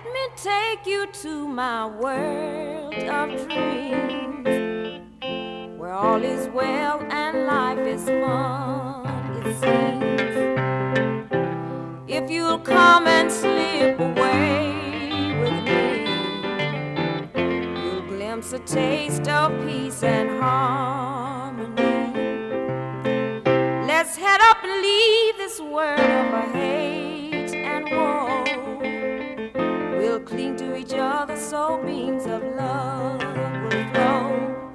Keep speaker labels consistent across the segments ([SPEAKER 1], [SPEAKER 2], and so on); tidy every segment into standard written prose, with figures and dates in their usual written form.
[SPEAKER 1] me take you to my world of dreams, where all is well and life is fun, it seems. If you'll come and slip away with me, you'll glimpse a taste of peace and harmony. Let's head up and leave this world of hate and woe. We'll cling to each other so beams of love will flow.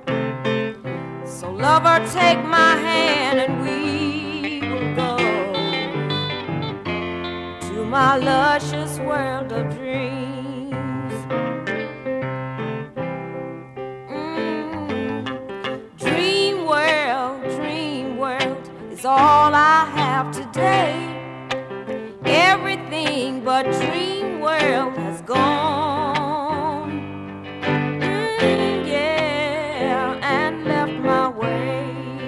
[SPEAKER 1] So lover, take my hand and we will go to my luscious world of dreams. Dream world is all I have today. Everything but dream world has gone. Yeah, and left my way.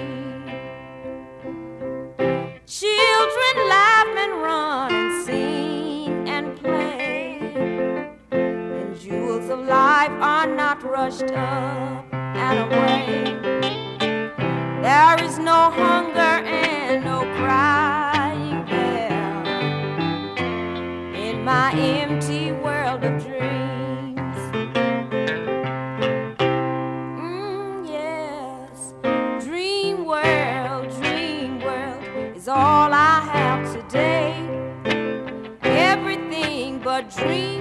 [SPEAKER 1] Children laugh and run and sing and play, and jewels of life are not rushed up and away. There is no hunger and no crying there in my empty world of dreams. Yes, dream world is all I have today. Everything but dream